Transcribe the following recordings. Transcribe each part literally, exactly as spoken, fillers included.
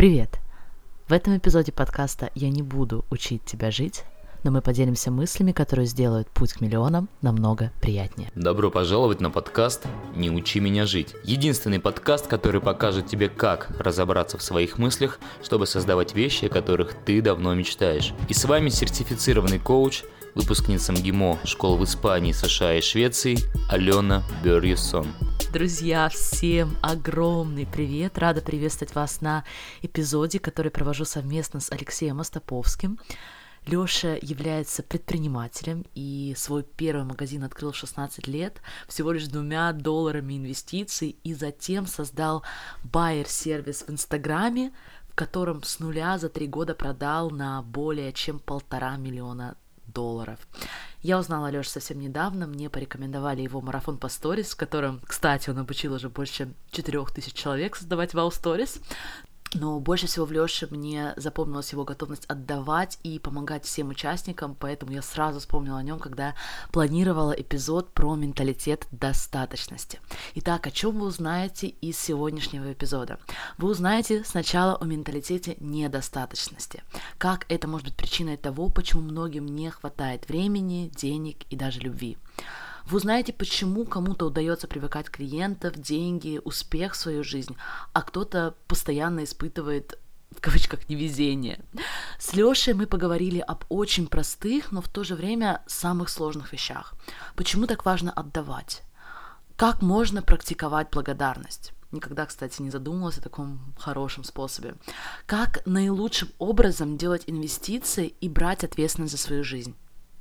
Привет! В этом эпизоде подкаста я не буду учить тебя жить, но мы поделимся мыслями, которые сделают путь к миллионам намного приятнее. Добро пожаловать на подкаст «Не учи меня жить». Единственный подкаст, который покажет тебе, как разобраться в своих мыслях, чтобы создавать вещи, о которых ты давно мечтаешь. И с вами сертифицированный коуч, выпускница МГИМО школ в Испании, США и Швеции Алена Бёрьесон. Друзья, всем огромный привет! Рада приветствовать вас на эпизоде, который провожу совместно с Алексеем Остаповским. Лёша является предпринимателем и свой первый магазин открыл в шестнадцать лет всего лишь двумя долларами инвестиций и затем создал байер-сервис в Инстаграме, в котором с нуля за три года продал на более чем полтора миллиона долларов. Я узнала Лёшу совсем недавно, мне порекомендовали его марафон по сторис, в котором, кстати, он обучил уже больше четырех тысяч человек создавать вау-сторис. Но больше всего в Лёше мне запомнилась его готовность отдавать и помогать всем участникам, поэтому я сразу вспомнила о нем, когда планировала эпизод про менталитет достаточности. Итак, о чем вы узнаете из сегодняшнего эпизода? Вы узнаете сначала о менталитете недостаточности, как это может быть причиной того, почему многим не хватает времени, денег и даже любви. Вы узнаете, почему кому-то удается привлекать клиентов, деньги, успех в свою жизнь, а кто-то постоянно испытывает, в кавычках, невезение. С Лёшей мы поговорили об очень простых, но в то же время самых сложных вещах. Почему так важно отдавать? Как можно практиковать благодарность? Никогда, кстати, не задумывалась о таком хорошем способе. Как наилучшим образом делать инвестиции и брать ответственность за свою жизнь?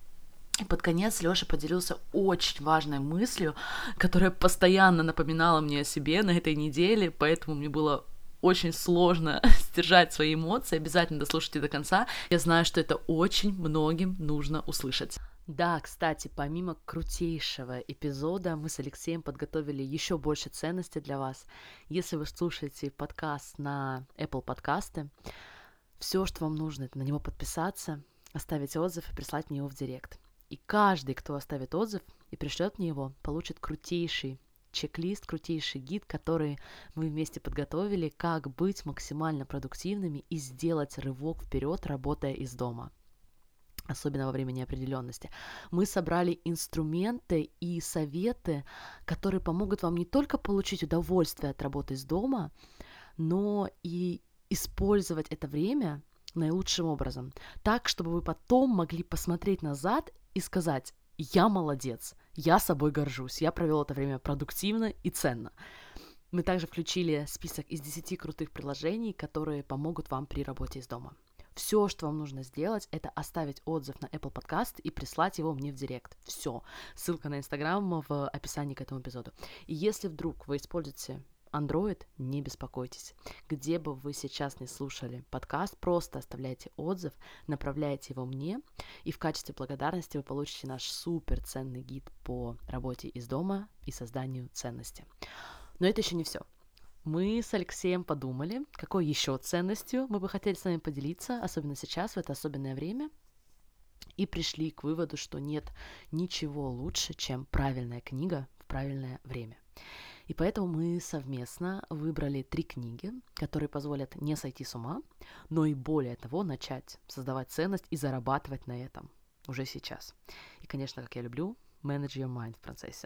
И под конец Лёша поделился очень важной мыслью, которая постоянно напоминала мне о себе на этой неделе, поэтому мне было очень сложно сдержать свои эмоции. Обязательно дослушайте до конца. Я знаю, что это очень многим нужно услышать. Да, кстати, помимо крутейшего эпизода, мы с Алексеем подготовили еще больше ценностей для вас. Если вы слушаете подкаст на Apple подкасты, все, что вам нужно, это на него подписаться, оставить отзыв и прислать мне его в директ. И каждый, кто оставит отзыв и пришлет мне его, получит крутейший чек-лист, крутейший гид, который мы вместе подготовили, как быть максимально продуктивными и сделать рывок вперед, работая из дома, особенно во время неопределенности. Мы собрали инструменты и советы, которые помогут вам не только получить удовольствие от работы из дома, но и использовать это время наилучшим образом, так, чтобы вы потом могли посмотреть назад и сказать: я молодец, я собой горжусь, я провел это время продуктивно и ценно. Мы также включили список из десяти крутых приложений, которые помогут вам при работе из дома. Все, что вам нужно сделать, это оставить отзыв на Apple Podcast и прислать его мне в директ. Все. Ссылка на Instagram в описании к этому эпизоду. И если вдруг вы используете Android, не беспокойтесь. Где бы вы сейчас не слушали подкаст, просто оставляйте отзыв, направляйте его мне, и в качестве благодарности вы получите наш супер ценный гид по работе из дома и созданию ценности. Но это еще не все. Мы с Алексеем подумали, какой еще ценностью мы бы хотели с вами поделиться, особенно сейчас, в это особенное время, и пришли к выводу, что нет ничего лучше, чем правильная книга в правильное время. И поэтому мы совместно выбрали три книги, которые позволят не сойти с ума, но и более того начать создавать ценность и зарабатывать на этом уже сейчас. И, конечно, как я люблю, manage your mind в процессе.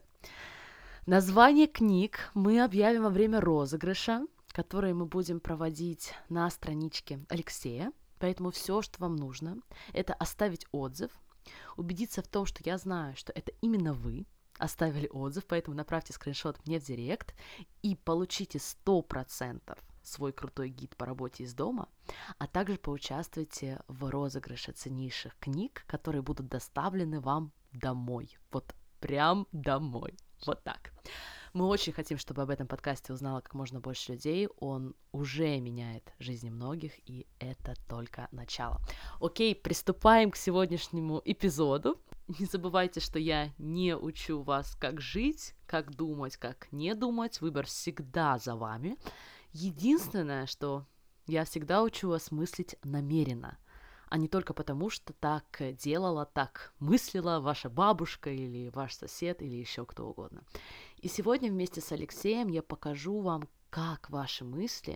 Название книг мы объявим во время розыгрыша, который мы будем проводить на страничке Алексея. Поэтому все, что вам нужно, это оставить отзыв, убедиться в том, что я знаю, что это именно вы оставили отзыв, поэтому направьте скриншот мне в директ и получите сто процентов свой крутой гид по работе из дома, а также поучаствуйте в розыгрыше ценнейших книг, которые будут доставлены вам домой. Вот прям домой. Вот так. Мы очень хотим, чтобы об этом подкасте узнало как можно больше людей. Он уже меняет жизни многих, и это только начало. Окей, приступаем к сегодняшнему эпизоду. Не забывайте, что я не учу вас, как жить, как думать, как не думать. Выбор всегда за вами. Единственное, что я всегда учу вас мыслить намеренно, а не только потому, что так делала, так мыслила ваша бабушка или ваш сосед или еще кто угодно. И сегодня вместе с Алексеем я покажу вам, как ваши мысли,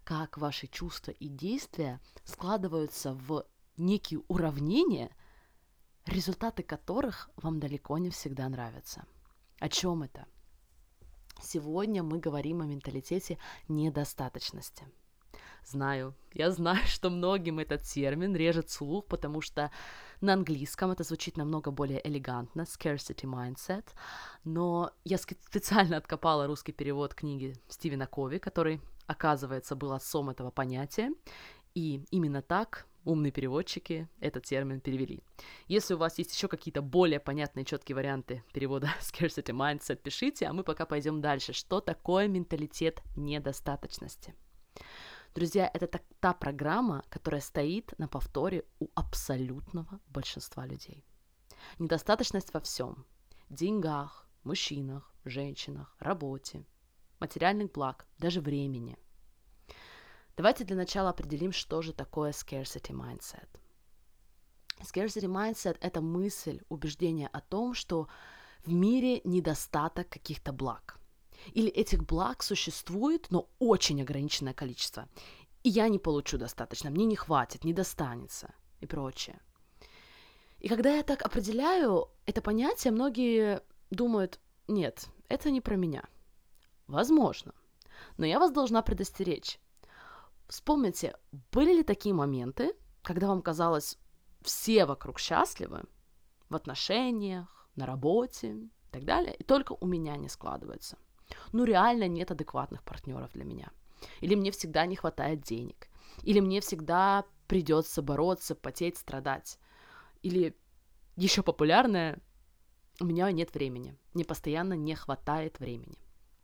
как ваши чувства и действия складываются в некие уравнения, результаты которых вам далеко не всегда нравятся. О чем это? Сегодня мы говорим о менталитете недостаточности. Знаю, я знаю, что многим этот термин режет слух, потому что на английском это звучит намного более элегантно, scarcity mindset, но я специально откопала русский перевод книги Стивена Кови, который, оказывается, был отцом этого понятия, и именно так умные переводчики этот термин перевели. Если у вас есть еще какие-то более понятные, четкие варианты перевода scarcity mindset, пишите, а мы пока пойдем дальше. Что такое менталитет недостаточности? Друзья, это та, та программа, которая стоит на повторе у абсолютного большинства людей. Недостаточность во всем. Деньгах, мужчинах, женщинах, работе, материальных благ, даже времени. Давайте для начала определим, что же такое scarcity mindset. Scarcity mindset – это мысль, убеждение о том, что в мире недостаток каких-то благ. Или этих благ существует, но очень ограниченное количество. И я не получу достаточно, мне не хватит, не достанется и прочее. И когда я так определяю это понятие, многие думают, нет, это не про меня. Возможно. Но я вас должна предостеречь. Вспомните, были ли такие моменты, когда вам казалось, все вокруг счастливы в отношениях, на работе и так далее, и только у меня не складывается? Ну, реально нет адекватных партнеров для меня. Или мне всегда не хватает денег. Или мне всегда придется бороться, потеть, страдать. Или еще популярное, у меня нет времени. Мне постоянно не хватает времени.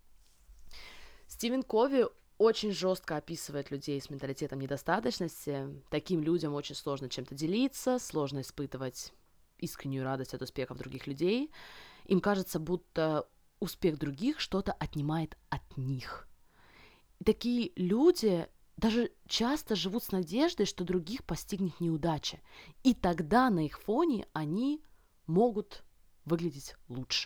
Стивен Кови очень жестко описывает людей с менталитетом недостаточности. Таким людям очень сложно чем-то делиться, сложно испытывать искреннюю радость от успехов других людей. Им кажется, будто успех других что-то отнимает от них. И такие люди даже часто живут с надеждой, что других постигнет неудача. И тогда на их фоне они могут выглядеть лучше.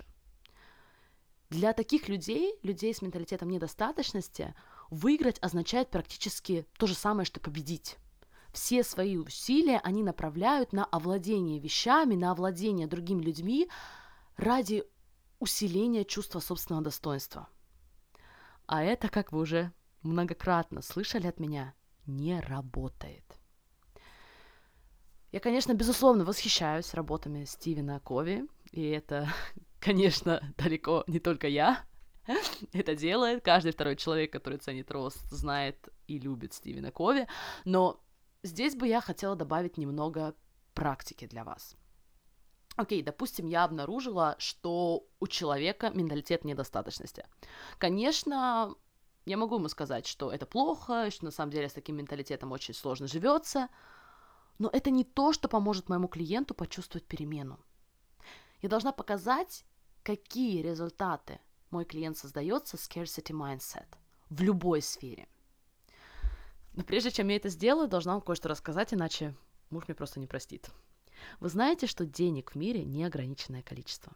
Для таких людей, людей с менталитетом недостаточности, выиграть означает практически то же самое, что победить. Все свои усилия они направляют на овладение вещами, на овладение другими людьми ради усиления чувства собственного достоинства. А это, как вы уже многократно слышали от меня, не работает. Я, конечно, безусловно восхищаюсь работами Стивена Кови, и это, конечно, далеко не только я это делает. Каждый второй человек, который ценит рост, знает и любит Стивена Кови, но здесь бы я хотела добавить немного практики для вас. Окей, допустим, я обнаружила, что у человека менталитет недостаточности. Конечно, я могу ему сказать, что это плохо, что на самом деле с таким менталитетом очень сложно живется, но это не то, что поможет моему клиенту почувствовать перемену. Я должна показать, какие результаты мой клиент создает со scarcity mindset в любой сфере. Но прежде чем я это сделаю, должна вам кое-что рассказать, иначе муж мне просто не простит. Вы знаете, что денег в мире неограниченное количество?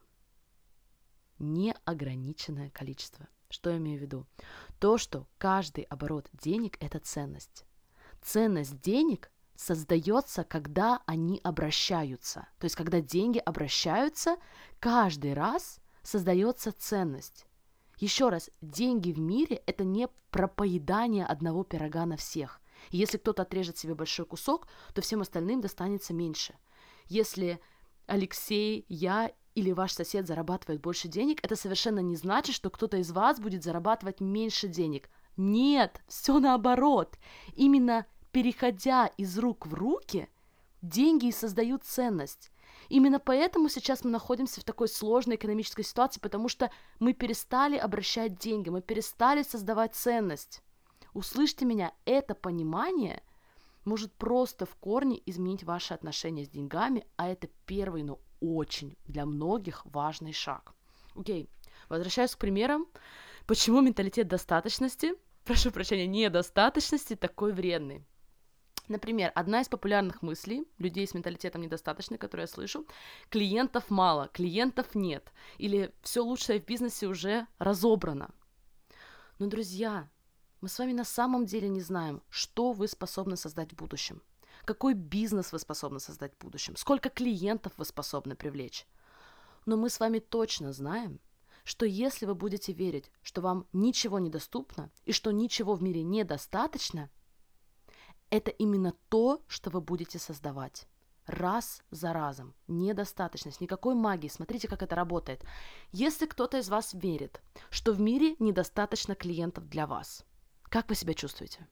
Неограниченное количество. Что я имею в виду? То, что каждый оборот денег – это ценность. Ценность денег создается, когда они обращаются. То есть, когда деньги обращаются, каждый раз создается ценность. Еще раз, деньги в мире – это не про поедание одного пирога на всех. И если кто-то отрежет себе большой кусок, то всем остальным достанется меньше. Если Алексей, я или ваш сосед зарабатывает больше денег, это совершенно не значит, что кто-то из вас будет зарабатывать меньше денег. Нет, все наоборот. Именно переходя из рук в руки, деньги и создают ценность. Именно поэтому сейчас мы находимся в такой сложной экономической ситуации, потому что мы перестали обращать деньги, мы перестали создавать ценность. Услышьте меня, это понимание может просто в корне изменить ваши отношения с деньгами, а это первый, но очень для многих важный шаг. Окей, возвращаюсь к примерам. Почему менталитет достаточности, прошу прощения, недостаточности такой вредный? Например, одна из популярных мыслей людей с менталитетом недостаточно, которую я слышу: клиентов мало, клиентов нет, или все лучшее в бизнесе уже разобрано. Но, друзья, Мы с вами на самом деле не знаем, что вы способны создать в будущем, какой бизнес вы способны создать в будущем, сколько клиентов вы способны привлечь. Но мы с вами точно знаем, что если вы будете верить, что вам ничего недоступно и что ничего в мире недостаточно, это именно то, что вы будете создавать. Раз за разом. Недостаточность. Никакой магии. Смотрите, как это работает. Если кто-то из вас верит, что в мире недостаточно клиентов для вас, как вы себя чувствуете?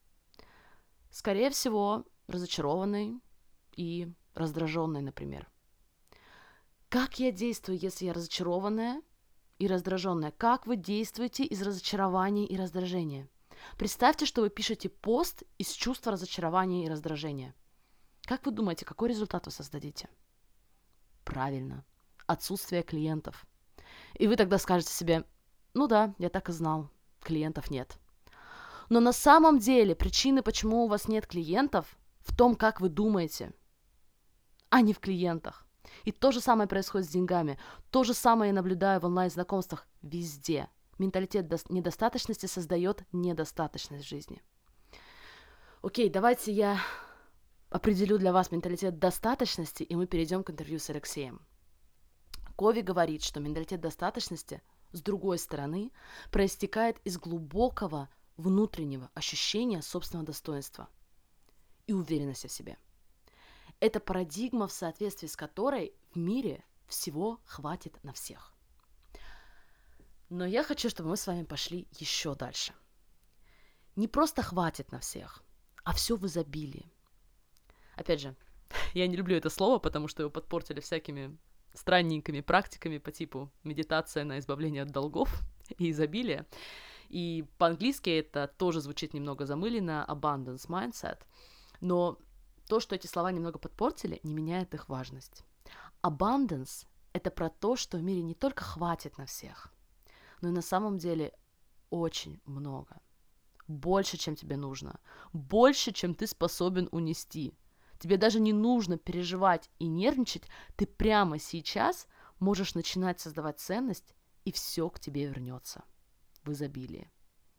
Скорее всего, разочарованный и раздраженный, например. Как я действую, если я разочарованная и раздраженная? Как вы действуете из разочарования и раздражения? Представьте, что вы пишете пост из чувства разочарования и раздражения. Как вы думаете, какой результат вы создадите? Правильно, отсутствие клиентов. И вы тогда скажете себе, ну да, я так и знал, клиентов нет. Но на самом деле причины, почему у вас нет клиентов, в том, как вы думаете, а не в клиентах. И то же самое происходит с деньгами. То же самое я наблюдаю в онлайн-знакомствах везде. Менталитет недостаточности создает недостаточность в жизни. Окей, давайте я определю для вас менталитет достаточности, и мы перейдем к интервью с Алексеем. Кови говорит, что менталитет достаточности, с другой стороны, проистекает из глубокого внутреннего ощущения собственного достоинства и уверенности в себе. Это парадигма, в соответствии с которой в мире всего хватит на всех. Но я хочу, чтобы мы с вами пошли еще дальше. Не просто хватит на всех, а все в изобилии. Опять же, я не люблю это слово, потому что его подпортили всякими странненькими практиками по типу медитация на избавление от долгов и изобилия. И по-английски это тоже звучит немного замыленно, abundance mindset. Но то, что эти слова немного подпортили, не меняет их важность. Abundance — это про то, что в мире не только хватит на всех, но и на самом деле очень много. Больше, чем тебе нужно. Больше, чем ты способен унести. Тебе даже не нужно переживать и нервничать, ты прямо сейчас можешь начинать создавать ценность, и все к тебе вернется в изобилии.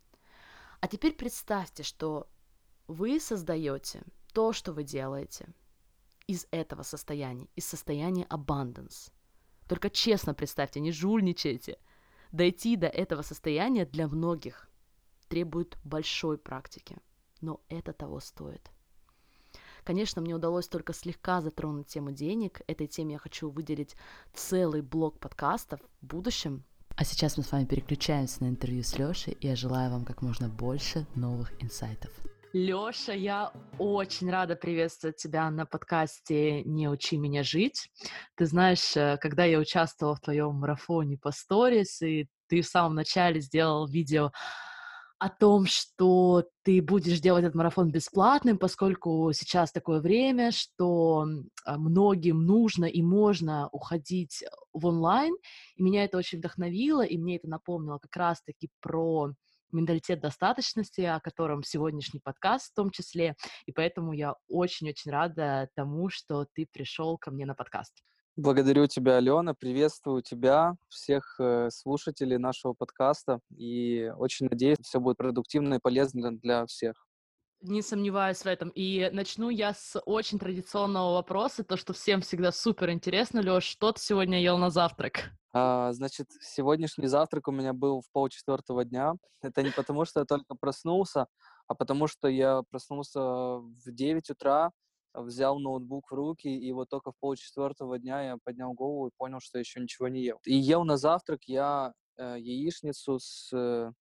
А теперь представьте, что вы создаете то, что вы делаете из этого состояния, из состояния abundance. Только честно представьте, не жульничайте. Дойти до этого состояния для многих требует большой практики, но это того стоит. Конечно, мне удалось только слегка затронуть тему денег. Этой теме я хочу выделить целый блок подкастов в будущем. А сейчас мы с вами переключаемся на интервью с Лёшей, и я желаю вам как можно больше новых инсайтов. Лёша, я очень рада приветствовать тебя на подкасте «Не учи меня жить». Ты знаешь, когда я участвовала в твоем марафоне по сторис, и ты в самом начале сделал видео о том, что ты будешь делать этот марафон бесплатным, поскольку сейчас такое время, что многим нужно и можно уходить в онлайн. И меня это очень вдохновило, и мне это напомнило как раз-таки про менталитет достаточности, о котором сегодняшний подкаст в том числе. И поэтому я очень-очень рада тому, что ты пришел ко мне на подкаст. Благодарю тебя, Алена, приветствую тебя, всех э, слушателей нашего подкаста, и очень надеюсь, все будет продуктивно и полезно для всех. Не сомневаюсь в этом. И начну я с очень традиционного вопроса, то, что всем всегда супер интересно. Лёш, что ты сегодня ел на завтрак? А, значит, сегодняшний завтрак у меня был в полчетвертого дня. Это не потому, что я только проснулся, а потому что я проснулся в девять утра, взял ноутбук в руки, и вот только в полчетвертого дня я поднял голову и понял, что еще ничего не ел. И ел на завтрак я э, яичницу с, э,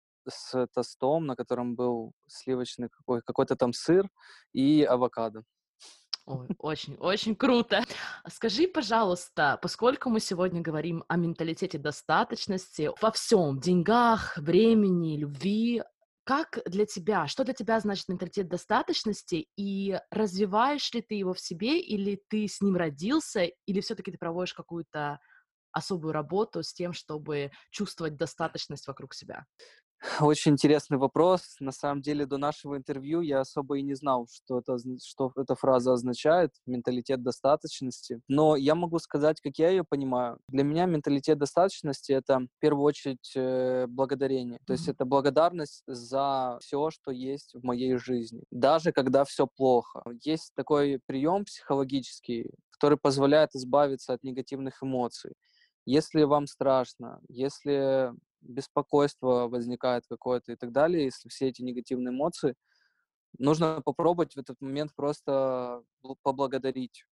с тостом, на котором был сливочный какой- какой-то там сыр и авокадо. Ой, очень, очень круто. Скажи, пожалуйста, поскольку мы сегодня говорим о менталитете достаточности во всем, деньгах, времени, любви, как для тебя, что для тебя значит менталитет достаточности, и развиваешь ли ты его в себе, или ты с ним родился, или все-таки ты проводишь какую-то особую работу с тем, чтобы чувствовать достаточность вокруг себя? Очень интересный вопрос. На самом деле, до нашего интервью я особо и не знал, что это, озна- что эта фраза означает, менталитет достаточности. Но я могу сказать, как я ее понимаю. Для меня менталитет достаточности — это в первую очередь э, благодарение. То есть Мгм. это благодарность за все, что есть в моей жизни, даже когда все плохо. Есть такой прием психологический, который позволяет избавиться от негативных эмоций. Если вам страшно, если беспокойство возникает какое-то и так далее, если все эти негативные эмоции, нужно попробовать в этот момент просто бл- поблагодарить.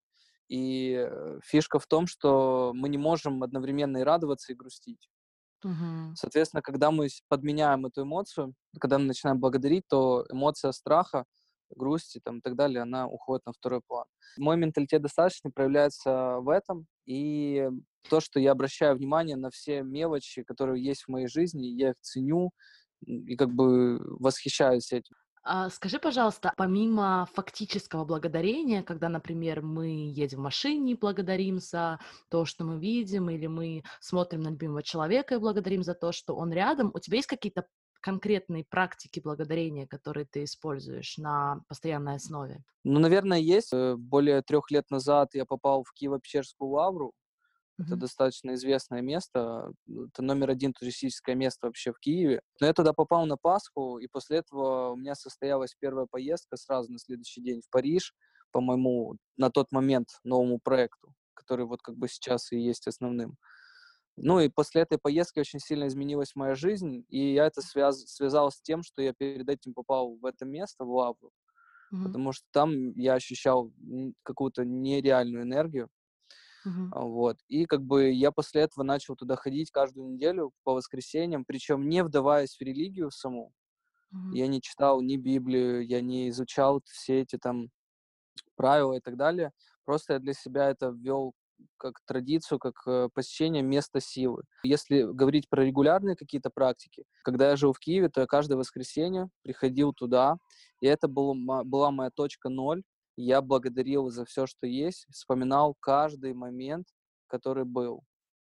И э, фишка в том, что мы не можем одновременно и радоваться, и грустить. Мгм. Соответственно, когда мы с- подменяем эту эмоцию, когда мы начинаем благодарить, то эмоция страха, грусти там, и так далее, она уходит на второй план. Мой менталитет достаточно проявляется в этом, и то, что я обращаю внимание на все мелочи, которые есть в моей жизни, я их ценю м, и как бы восхищаюсь этим. А скажи, пожалуйста, помимо фактического благодарения, когда, например, мы едем в машине и благодарим за то, что мы видим, или мы смотрим на любимого человека и благодарим за то, что он рядом, у тебя есть какие-то конкретные практики благодарения, которые ты используешь на постоянной основе? Ну, наверное, есть. Э, Более трех лет назад я попал в Киево-Печерскую лавру. Это Мгм. достаточно известное место. Это номер один туристическое место вообще в Киеве. Но я туда попал на Пасху, и после этого у меня состоялась первая поездка сразу на следующий день в Париж по моему на тот момент новому проекту, который вот как бы сейчас и есть основным. Ну и после этой поездки очень сильно изменилась моя жизнь, и я это связ связал с тем, что я перед этим попал в это место, в Лавру, Мгм. потому что там я ощущал н какую-то нереальную энергию. Мгм. А, вот. И как бы я после этого начал туда ходить каждую неделю по воскресеньям, причем не вдаваясь в религию саму. Мгм. Я не читал ни Библию, я не изучал все эти там правила и так далее. Просто я для себя это ввел как традицию, как э, посещение места силы. Если говорить про регулярные какие-то практики, когда я жил в Киеве, то я каждое воскресенье приходил туда, и это был, ма- была моя точка ноль. Я благодарил за все, что есть, вспоминал каждый момент, который был.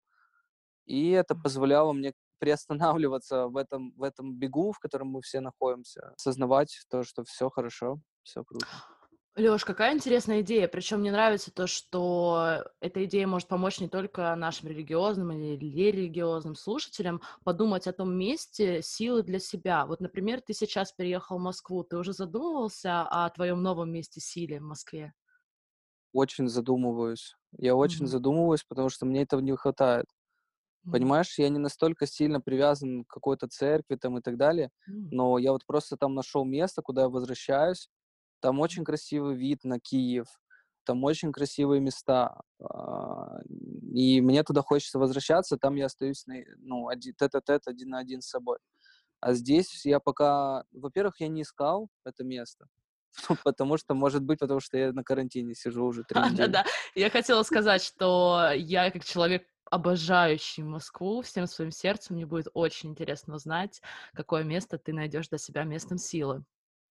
И это Мгм. позволяло мне приостанавливаться в этом, в этом бегу, в котором мы все находимся, осознавать то, что все хорошо, все круто. Лёш, какая интересная идея. Причем мне нравится то, что эта идея может помочь не только нашим религиозным или нерелигиозным слушателям подумать о том месте силы для себя. Вот, например, ты сейчас переехал в Москву, ты уже задумывался о твоем новом месте силы в Москве? Очень задумываюсь. Я очень Мгм. задумываюсь, потому что мне этого не хватает. Мгм. Понимаешь, я не настолько сильно привязан к какой-то церкви там и так далее, М. но я вот просто там нашел место, куда я возвращаюсь. Там очень красивый вид на Киев, там очень красивые места, а, и мне туда хочется возвращаться. Там я остаюсь, на, ну, один, тет-а-тет, один на один с собой. А здесь я пока, во-первых, я не искал это место, потому что, может быть, потому что я на карантине сижу уже три недели. Да-да. Я хотела сказать, что я, как человек, обожающий Москву всем своим сердцем, мне будет очень интересно узнать, какое место ты найдешь для себя местом силы.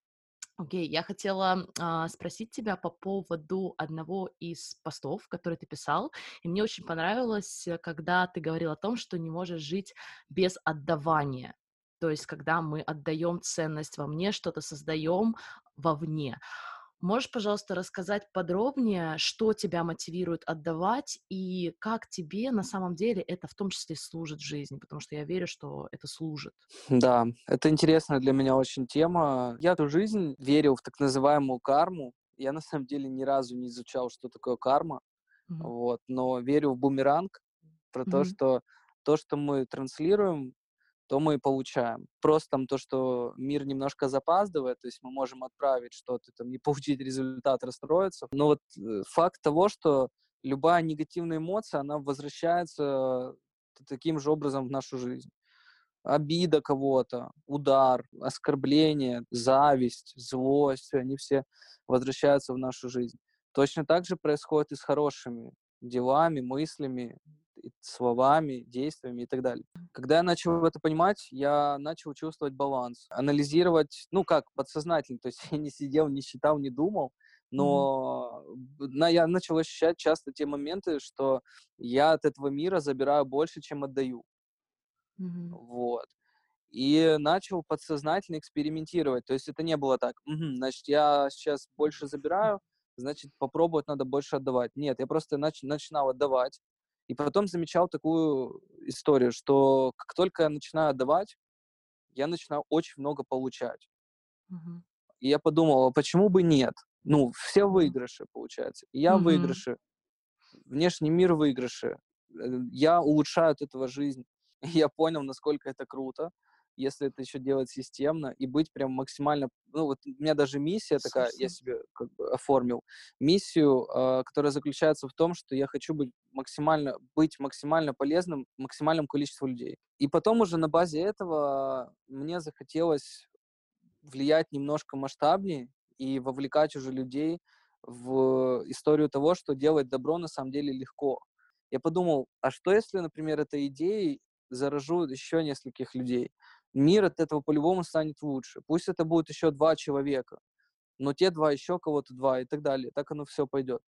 Окей, я хотела, а, спросить тебя по поводу одного из постов, который ты писал. И мне очень понравилось, э, когда ты говорил о том, что не можешь жить без отдавания. То есть, когда мы отдаем ценность во мне, что-то создаем вовне. Можешь, пожалуйста, рассказать подробнее, что тебя мотивирует отдавать и как тебе на самом деле это в том числе служит в жизни? Потому что я верю, что это служит. Да, это интересная для меня очень тема. Я всю жизнь верил в так называемую карму. Я на самом деле ни разу не изучал, что такое карма, Мгм. вот, но верю в бумеранг, про то, Мгм. что то, что мы транслируем, то мы и получаем. Просто там то, что мир немножко запаздывает, то есть мы можем отправить что-то, там, не получить результат, расстроиться. Но вот э, факт того, что любая негативная эмоция, она возвращается таким же образом в нашу жизнь. Обида кого-то, удар, оскорбление, зависть, злость, они все возвращаются в нашу жизнь. Точно так же происходит и с хорошими делами, мыслями, и словами, действиями и так далее. Когда я начал это понимать, я начал чувствовать баланс, анализировать, ну как, подсознательно, то есть я не сидел, не считал, не думал, Мгм. но б- на, я начал ощущать часто те моменты, что я от этого мира забираю больше, чем отдаю. Мгм. Вот. и начал подсознательно экспериментировать. То есть это не было так: «Мгм, значит, я сейчас больше забираю, значит, попробовать надо больше отдавать». Нет, я просто нач начинал отдавать, и потом замечал такую историю, что как только я начинаю отдавать, я начинаю очень много получать. Мгм. И я подумал: а почему бы нет? Ну, все в Мгм. выигрыше, получается. И я в Мгм. выигрыше, внешний мир в выигрыше. Э, я улучшаю от этого жизнь. И я понял, насколько это круто, если это еще делать системно и быть прям максимально. Ну, вот у меня даже миссия такая, я Ресурсы. себе как бы оформил миссию, а, которая заключается в том, что я хочу быть максимально быть максимально полезным максимальному количеству людей. И потом уже на базе этого мне захотелось влиять немножко масштабнее и вовлекать уже людей в историю того, что делать добро на самом деле легко. Я подумал, а что если, например, этой идеей заражу еще нескольких людей? Мир от этого по-любому станет лучше. Пусть это будет еще два человека, но те два еще кого-то два и так далее. Так оно все пойдет.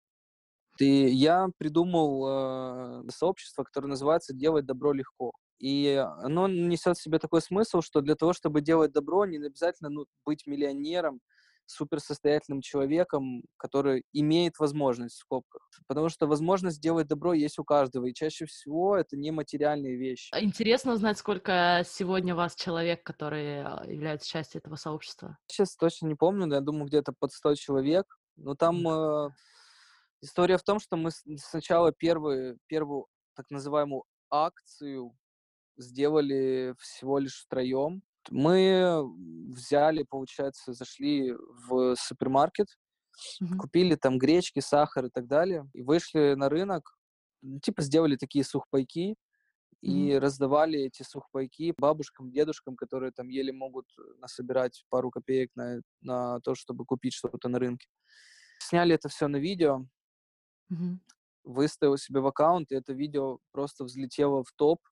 И я придумал э, сообщество, которое называется «Делать добро легко». И оно несет в себе такой смысл, что для того, чтобы делать добро, не обязательно ну, быть миллионером, суперсостоятельным человеком, который имеет возможность, в скобках. Потому что возможность делать добро есть у каждого, и чаще всего это нематериальные вещи. А интересно узнать, сколько сегодня вас человек, которые а, являются частью этого сообщества. Сейчас точно не помню, но я думаю, где-то под сто человек. Но там М. э, история в том, что мы с- сначала первую, первую так называемую акцию сделали всего лишь втроем. Мы взяли, получается, зашли в супермаркет, Мгм. купили там гречки, сахар и так далее, и вышли на рынок, м, типа сделали такие сухпайки Мгм. и раздавали эти сухпайки бабушкам, дедушкам, которые там еле могут э, насобирать пару копеек на, на то, чтобы купить что-то на рынке. Сняли это все на видео, Мгм. выставил себе в аккаунт, и это видео просто взлетело в топ.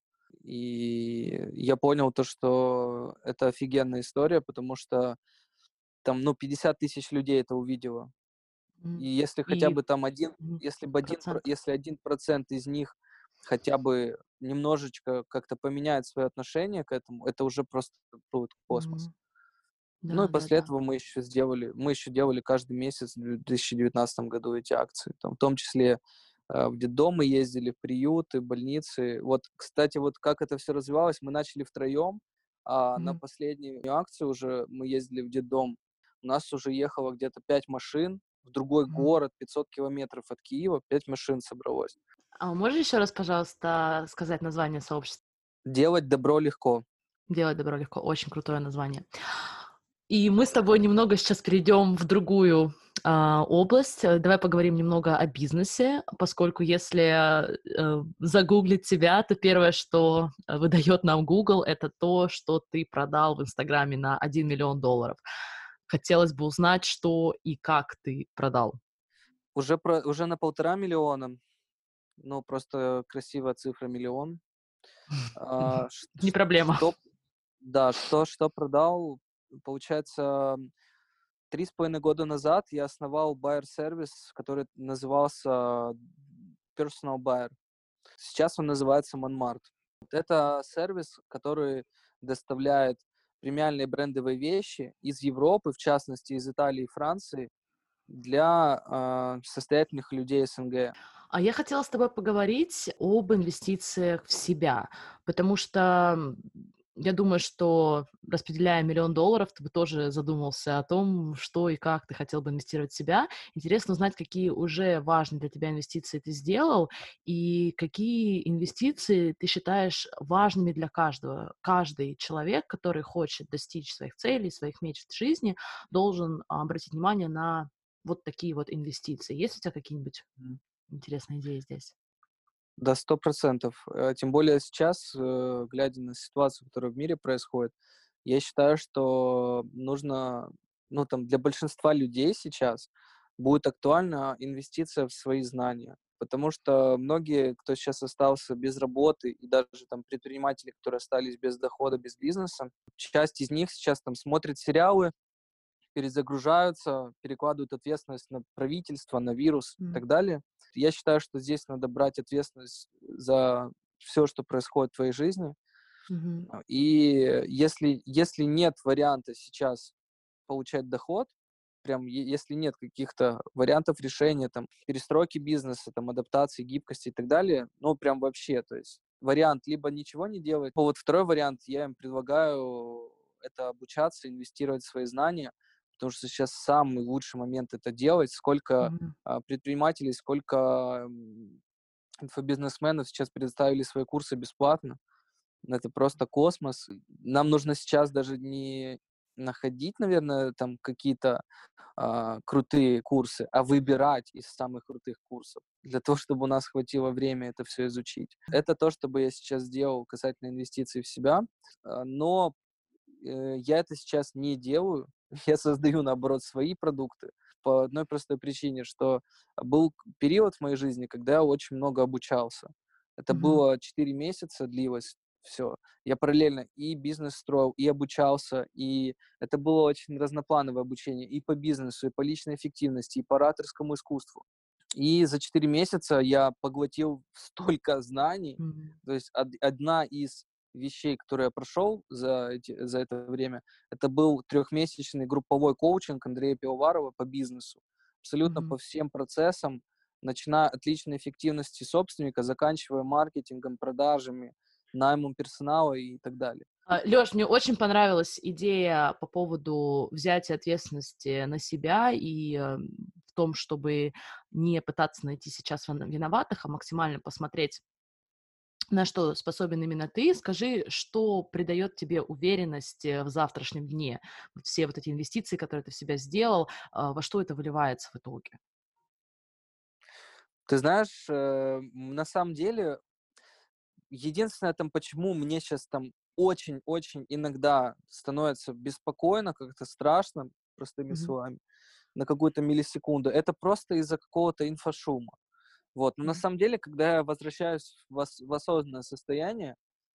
И я понял то, что это офигенная история, потому что там, ну, пятьдесят тысяч людей это увидело. И М. если хотя И бы там один, мгм, если бы один, про- процент. если один процент из них хотя бы немножечко как-то поменяет свое отношение к этому, это уже просто будет космос. Мгм. Ну и Да, да, после да. этого мы еще сделали, мы еще делали каждый месяц в две тысячи девятнадцатом году эти акции. Там, в том числе э, в детдомы ездили, в приюты, больницы. Вот, кстати, вот как это все развивалось, мы начали втроем, а на Мгм. последнюю акцию уже мы ездили в детдом. У нас уже ехало где-то пять машин в другой Мгм. город, пятьсот километров от Киева, пять машин собралось. А можешь еще раз, пожалуйста, сказать название сообщества? Делать добро легко. «Делать добро легко». Очень крутое название. И мы с тобой немного сейчас перейдем в другую а, область. Э, Давай поговорим немного о бизнесе, поскольку если э, загуглить тебя, то первое, что э, выдает нам Google, это то, что ты продал в Инстаграме на один миллион долларов. Хотелось бы узнать, что и как ты продал. Уже, про, уже на полтора миллиона, ну просто красивая цифра миллион. А, ш- Не ш- проблема. что Да, что что продал. Получается, три с половиной года назад я основал байер-сервис, который назывался Personal Buyer. Сейчас он называется Monmart. Вот это сервис, который доставляет премиальные брендовые вещи из Европы, в частности, из Италии и Франции, для, а, состоятельных людей СНГ. А я хотела с тобой поговорить об инвестициях в себя, потому что м, я думаю, что распределяя миллион долларов, ты бы тоже задумался о том, что и как ты хотел бы инвестировать в себя. Интересно узнать, какие уже важные для тебя инвестиции ты сделал и какие инвестиции ты считаешь важными для каждого. Каждый человек, который хочет достичь своих целей, своих мечт в жизни, должен а, обратить внимание на вот такие вот инвестиции. Есть у тебя какие-нибудь интересная идея здесь? Да, сто процентов. Э, тем более сейчас, э, глядя на ситуацию, которая в мире происходит, я считаю, что нужно, ну, там, для большинства людей сейчас будет актуальна инвестиция в свои знания. Потому что многие, кто сейчас остался без работы, и даже там предприниматели, которые остались без дохода, без бизнеса, часть из них сейчас там смотрит сериалы, перезагружаются, перекладывают ответственность на правительство, на вирус и М. так далее. Я считаю, что здесь надо брать ответственность за все, что происходит в твоей жизни, Мгм. А, И если, если нет варианта сейчас получать доход, прям е- если нет каких-то вариантов решения, там, перестройки бизнеса, там, адаптации, гибкости и так далее, ну, прям вообще, то есть вариант либо ничего не делать. Вот второй вариант, я им предлагаю это обучаться, инвестировать в свои знания, потому что сейчас самый лучший момент это делать. Сколько Мгм. а, предпринимателей, сколько м, инфобизнесменов сейчас предоставили свои курсы бесплатно. Это просто космос. Нам нужно сейчас даже не находить, наверное, там какие-то а, крутые курсы, а выбирать из самых крутых курсов для того, чтобы у нас хватило время это все изучить. Это то, что бы я сейчас сделал касательно инвестиций в себя, а, но э, я это сейчас не делаю. Я создаю, наоборот, свои продукты по одной простой причине, что был к- период в моей жизни, когда я очень много обучался. Это Мгм. было четыре месяца, длилось все. Я параллельно и бизнес строил, и обучался, и это было очень разноплановое обучение и по бизнесу, и по личной эффективности, и по ораторскому искусству. И за четыре месяца я поглотил столько знаний. Мгм. То есть од- одна из вещей, которые я прошел за, эти, за это время, это был трехмесячный групповой коучинг Андрея Пивоварова по бизнесу. Абсолютно Мгм. по всем процессам, начиная от личной эффективности собственника, заканчивая маркетингом, продажами, наймом персонала и так далее. Лёш, мне очень понравилась идея по поводу взятия ответственности на себя и э, в том, чтобы не пытаться найти сейчас вин- виноватых, а максимально посмотреть, на что способен именно ты. Скажи, что придает тебе уверенность э, в завтрашнем дне? Вот все вот эти инвестиции, которые ты в себя сделал, а, во что это выливается в итоге? Ты знаешь, э, м, на самом деле, единственное там, почему мне сейчас там очень-очень иногда становится беспокойно, как-то страшно, простыми Мгм. словами, на какую-то миллисекунду, это просто из-за какого-то инфошума. Вот. Но на Мгм. самом деле, когда я возвращаюсь в, ос- в осознанное состояние,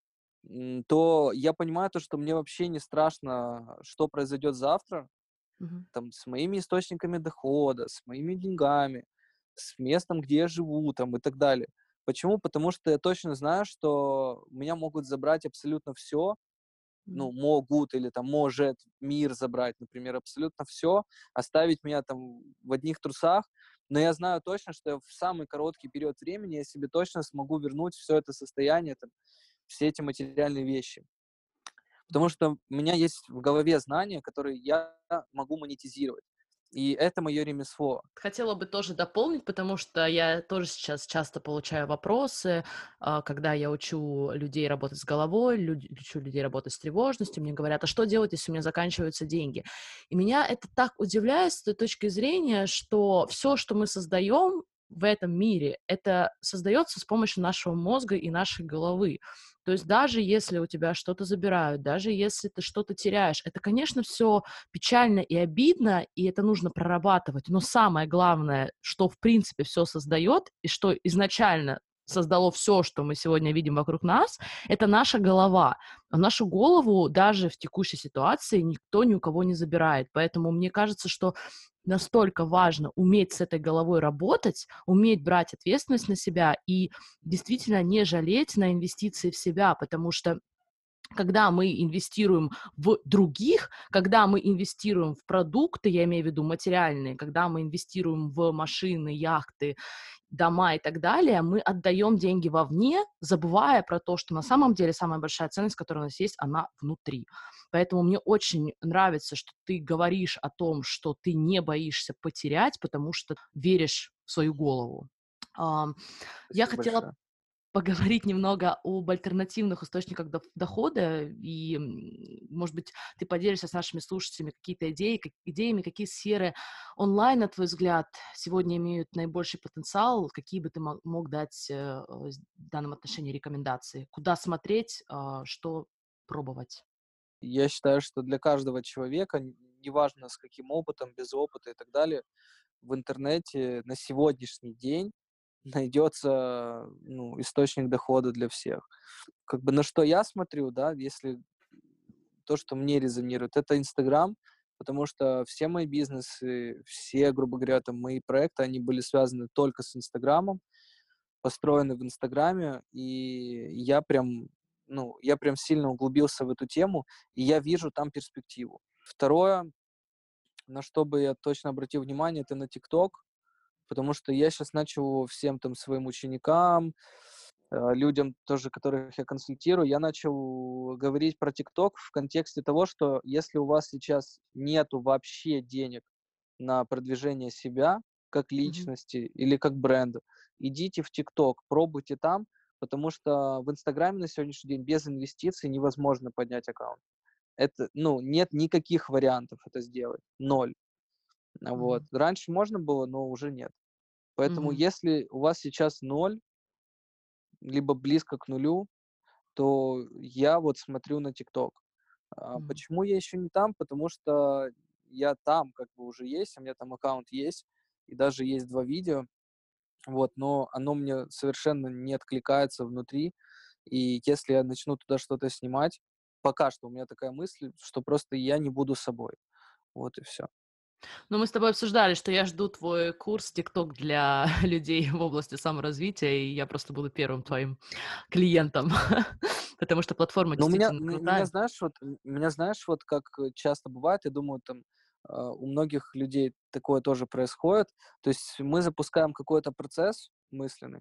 м, то я понимаю то, что мне вообще не страшно, что произойдет завтра, Мгм. там, с моими источниками дохода, с моими деньгами, с местом, где я живу, там, и так далее. Почему? Потому что я точно знаю, что меня могут забрать абсолютно все, ну, Мгм. могут или там может мир забрать, например, абсолютно все, оставить меня там в одних трусах, но я знаю точно, что я в самый короткий период времени я себе точно смогу вернуть все это состояние, там, все эти материальные вещи. Потому Мгм. что у меня есть в голове знания, которые я могу монетизировать. И это мое ремесло. Хотела бы тоже дополнить, потому что я тоже сейчас часто получаю вопросы, а, когда я учу людей работать с головой, люд- учу людей работать с тревожностью, мне говорят, а что делать, если у меня заканчиваются деньги? И меня это так удивляет с той точки зрения, что все, что мы создаем в этом мире, это создается с помощью нашего мозга и нашей головы. То есть даже если у тебя что-то забирают, даже если ты что-то теряешь, это, конечно, все печально и обидно, и это нужно прорабатывать. Но самое главное, что в принципе все создает, и что изначально создало все, что мы сегодня видим вокруг нас, это наша голова. А нашу голову даже в текущей ситуации никто ни у кого не забирает. Поэтому мне кажется, что настолько важно уметь с этой головой работать, уметь брать ответственность на себя и действительно не жалеть на инвестиции в себя, потому что когда мы инвестируем в других, когда мы инвестируем в продукты, я имею в виду материальные, когда мы инвестируем в машины, яхты, дома и так далее, мы отдаем деньги вовне, забывая про то, что на самом деле самая большая ценность, которая у нас есть, она внутри. Поэтому мне очень нравится, что ты говоришь о том, что ты не боишься потерять, потому что веришь в свою голову. Ам, Я Спасибо хотела большое. поговорить немного об альтернативных источниках дов- дохода, и, м, может быть, ты поделишься с нашими слушателями какие-то идеи, как- идеями, какие сферы онлайн, на твой взгляд, сегодня имеют наибольший потенциал, какие бы ты мо- мог дать э, э, в данном отношении рекомендации, куда смотреть, а, что пробовать. Я считаю, что для каждого человека, н- неважно с каким опытом, без опыта и так далее, в интернете на сегодняшний день найдется, ну, источник дохода для всех. Как бы на что я смотрю, да, если то, что мне резонирует, это Инстаграм, потому что все мои бизнесы, все, грубо говоря, там мои проекты, они были связаны только с Инстаграмом, построены в Инстаграме, и я прям ну, я прям сильно углубился в эту тему, и я вижу там перспективу. Второе, на что бы я точно обратил внимание, это на TikTok, потому что я сейчас начал всем там своим ученикам, э, людям тоже, которых я консультирую, я начал говорить про TikTok в контексте того, что если у вас сейчас нету вообще денег на продвижение себя как Мгм. личности или как бренда, идите в TikTok, пробуйте там, потому что в Инстаграме на сегодняшний день без инвестиций невозможно поднять аккаунт. Это, ну, нет никаких вариантов это сделать. Ноль. Вот. Мгм. Раньше можно было, но уже нет. Поэтому Мгм. если у вас сейчас ноль, либо близко к нулю, то я вот смотрю на TikTok. А, Мгм. почему я еще не там? Потому что я там как бы уже есть, у меня там аккаунт есть, и даже есть два видео, вот, но оно мне совершенно не откликается внутри, и если я начну туда что-то снимать, пока что у меня такая мысль, что просто я не буду собой. Вот и все. Ну, мы с тобой обсуждали, что я жду твой курс "ТикТок" для людей в области саморазвития, и я просто буду первым твоим клиентом, потому что платформа Но у меня, действительно м- меня, крутая. знаешь, вот, м- меня, знаешь, вот как э, часто бывает, я думаю, там, а, у многих людей такое тоже происходит. То есть мы запускаем какой-то процесс мысленный,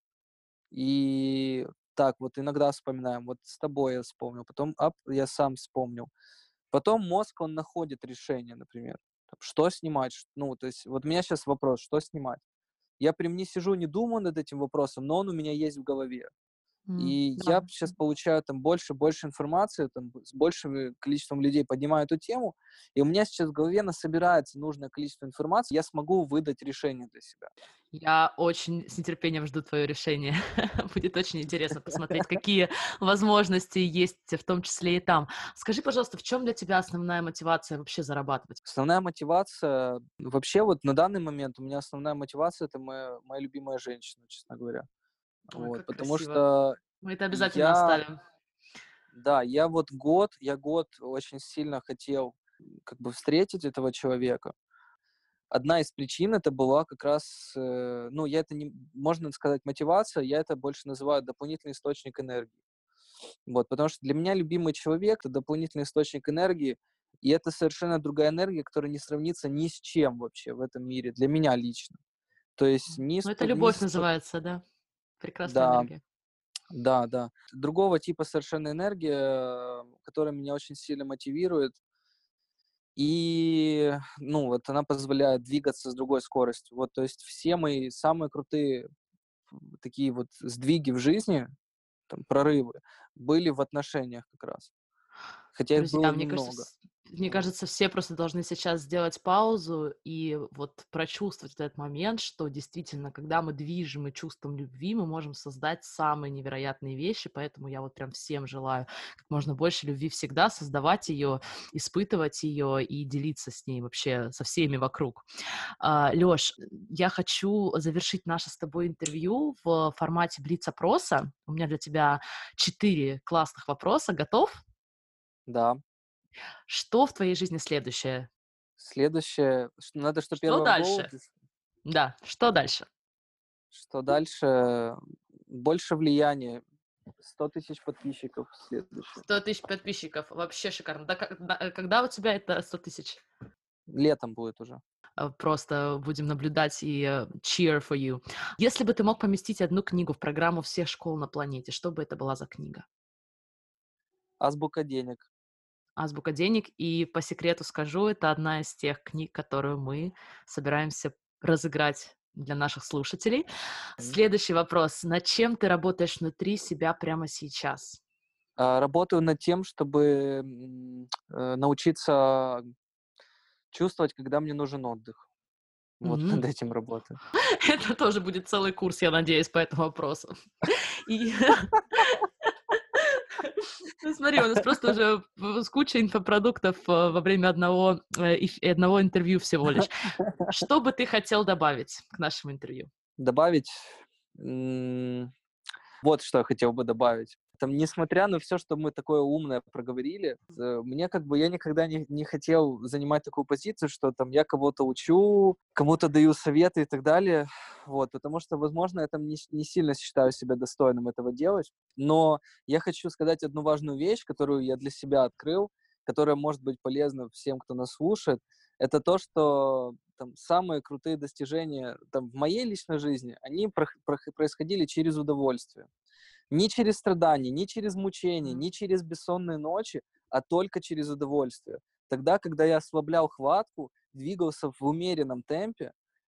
и так вот иногда вспоминаем, вот с тобой я вспомнил, потом ап, я сам вспомнил. Потом мозг, он находит решение, например, там, что снимать, ш- ну, то есть вот у меня сейчас вопрос, что снимать. Я прям не сижу, не думаю над этим вопросом, но он у меня есть в голове. М, И да. я сейчас получаю там больше больше информации, там, б- с большим количеством людей поднимаю эту тему, и у меня сейчас в голове насобирается нужное количество информации, я смогу выдать решение для себя. Я очень с нетерпением жду твое решение. Будет очень интересно посмотреть, какие возможности есть, в том числе и там. Скажи, пожалуйста, в чем для тебя основная мотивация вообще зарабатывать? Основная мотивация, вообще вот на данный момент у меня основная мотивация — это моя, моя любимая женщина, честно говоря. Ой, Вот, как потому красиво. что Мы это обязательно я, оставим. да, я вот год, я год очень сильно хотел как бы встретить этого человека. Одна из причин это была как раз, э, ну, я это не, можно сказать, мотивация, я это больше называю дополнительный источник энергии. Вот, потому что для меня любимый человек — это дополнительный источник энергии, и это совершенно другая энергия, которая не сравнится ни с чем вообще в этом мире, для меня лично. То есть М. ни с, Ну, это п- ни любовь с п- называется, да? Прекрасная да, энергия. да, да. Другого типа совершенно энергия, э, которая меня очень сильно мотивирует, и, ну, вот она позволяет двигаться с другой скоростью. Вот, то есть все мои самые крутые м, такие вот сдвиги в жизни, там, прорывы, были в отношениях как раз. Хотя их было Друзья, мне кажется, немного. вс мне Вот. кажется, все просто должны сейчас сделать паузу и вот прочувствовать этот момент, что действительно, когда мы движимы чувством любви, мы можем создать самые невероятные вещи. Поэтому я вот прям всем желаю как можно больше любви всегда, создавать ее, испытывать ее и делиться с ней вообще со всеми вокруг. А, Лёш, я хочу завершить наше с тобой интервью в формате блиц-опроса. У меня для тебя четыре классных вопроса. Готов? Да. Что в твоей жизни следующее? Следующее, что надо, что Что первое в голову, дальше? приш- Да, что дальше? что дальше больше влияния. Сто тысяч подписчиков следующее. Сто тысяч подписчиков. Вообще шикарно. Да, как- да, э, когда у тебя это сто тысяч? Летом будет уже. Э, Просто будем наблюдать и э, cheer for you. Если бы ты мог поместить одну книгу в программу всех школ на планете, что бы это была за книга? Азбука денег. «Азбука денег». И по секрету скажу, это одна из тех книг, которую мы собираемся разыграть для наших слушателей. М. Следующий вопрос. Над чем ты работаешь внутри себя прямо сейчас? А, Работаю над тем, чтобы м, э, научиться чувствовать, когда мне нужен отдых. Вот над М. этим работаю. Это тоже будет целый курс, я надеюсь, по этому вопросу. И ну, смотри, у нас просто уже в с куча инфопродуктов, э, во время одного, э, эф одного интервью всего лишь. Что бы ты хотел добавить к нашему интервью? Добавить, м, вот что я хотел бы добавить. там, несмотря на все, что мы такое умное проговорили, э, мне как бы, я никогда не, не хотел занимать такую позицию, что там я кого-то учу, кому-то даю советы и так далее, вот, потому что, возможно, я там не, не сильно считаю себя достойным этого делать, но я хочу сказать одну важную вещь, которую я для себя открыл, которая может быть полезна всем, кто нас слушает, это то, что там самые крутые достижения там, в моей личной жизни, они про- про- происходили через удовольствие. Не через страдания, не через мучения, не через бессонные ночи, а только через удовольствие. Тогда, когда я ослаблял хватку, двигался в умеренном темпе,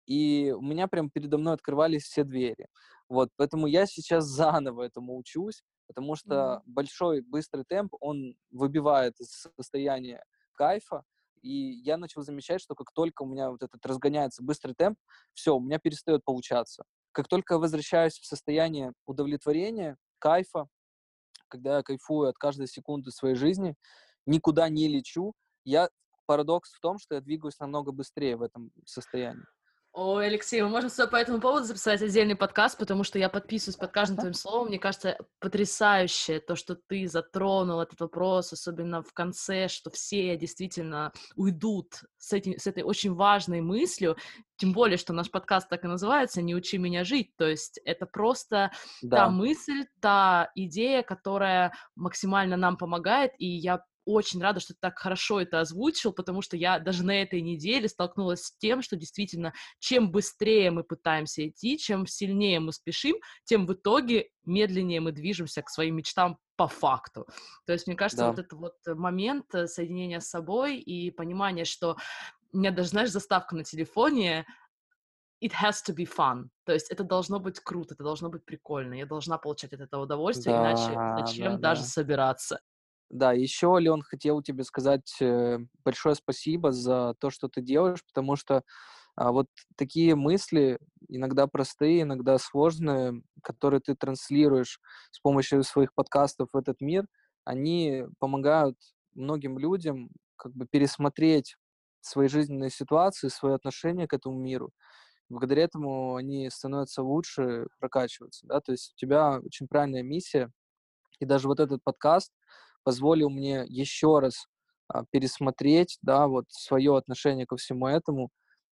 и у меня прям передо мной открывались все двери. Вот, поэтому я сейчас заново этому учусь, потому что Мгм. большой, быстрый темп, он выбивает из состояния кайфа, и я начал замечать, что как только у меня вот этот разгоняется быстрый темп, все, у меня перестает получаться. Как только я возвращаюсь в состояние удовлетворения, кайфа, когда я кайфую от каждой секунды своей жизни, никуда не лечу, я парадокс в том, что я двигаюсь намного быстрее в этом состоянии. Ой, Алексей, мы можем с тобой по этому поводу записать отдельный подкаст, потому что я подписываюсь под каждым твоим словом. Мне кажется, потрясающе то, что ты затронул этот вопрос, особенно в конце, что все действительно уйдут с, этим, с этой очень важной мыслью, тем более, что наш подкаст так и называется «Не учи меня жить», то есть это просто та Да, мысль, та идея, которая максимально нам помогает, и я очень рада, что ты так хорошо это озвучил, потому что я даже на этой неделе столкнулась с тем, что действительно чем быстрее мы пытаемся идти, чем сильнее мы спешим, тем в итоге медленнее мы движемся к своим мечтам по факту. То есть, мне кажется, да, вот этот вот момент э, соединения с собой и понимание, что у меня даже, знаешь, заставка на телефоне it has to be fun. То есть это должно быть круто, это должно быть прикольно, я должна получать от этого удовольствие, иначе да, да, зачем даже да. собираться? Да, еще, Леон, хотел тебе сказать э, большое спасибо за то, что ты делаешь, потому что а, вот такие мысли, иногда простые, иногда сложные, которые ты транслируешь с помощью своих подкастов в этот мир, они помогают многим людям как бы пересмотреть свои жизненные ситуации, свое отношение к этому миру. Благодаря этому они становятся лучше, прокачиваются, да, то есть у тебя очень правильная миссия, и даже вот этот подкаст позволил мне еще раз а, пересмотреть, да, вот свое отношение ко всему этому,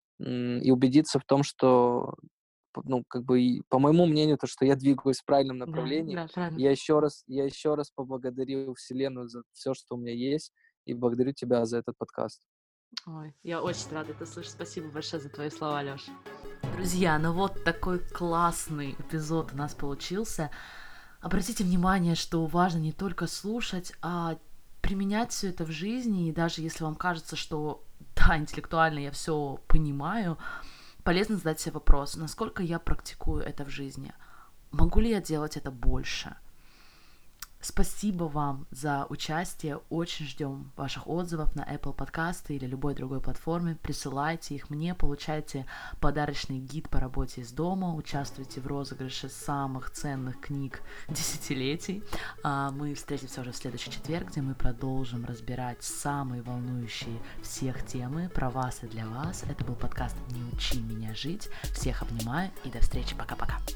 м, и убедиться в том, что, п- ну, как бы, и, по моему мнению, то, что я двигаюсь в правильном Да, направлении. да, правильно. Я еще раз, я еще раз поблагодарил Вселенную за все, что у меня есть, и благодарю тебя за этот подкаст. Ой, я очень рада это слышать. Спасибо большое за твои слова, Лёш. Друзья, ну вот такой классный эпизод у нас получился. Обратите внимание, что важно не только слушать, а применять все это в жизни. И даже если вам кажется, что да, интеллектуально я все понимаю, полезно задать себе вопрос, насколько я практикую это в жизни. Могу ли я делать это больше? Спасибо вам за участие. Очень ждем ваших отзывов на Apple подкасты или любой другой платформе. Присылайте их мне, получайте подарочный гид по работе из дома, участвуйте в розыгрыше самых ценных книг десятилетий. А мы встретимся уже в следующий четверг, где мы продолжим разбирать самые волнующие всех темы про вас и для вас. Это был подкаст «Не учи меня жить». Всех обнимаю и до встречи. Пока-пока.